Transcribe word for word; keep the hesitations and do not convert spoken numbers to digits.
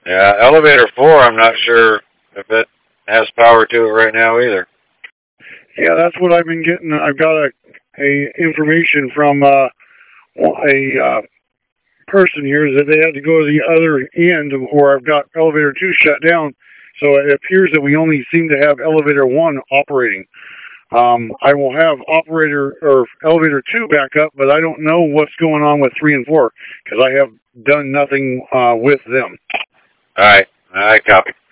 Yeah, elevator four, I'm not sure if it has power to it right now either. Yeah, that's what I've been getting. I've got a, a information from uh, a uh, person here that they had to go to the other end, or I've got elevator two shut down. So it appears that we only seem to have elevator one operating. Um, I will have operator or elevator two back up, but I don't know what's going on with three and four because I have done nothing uh, with them. All right, I copy.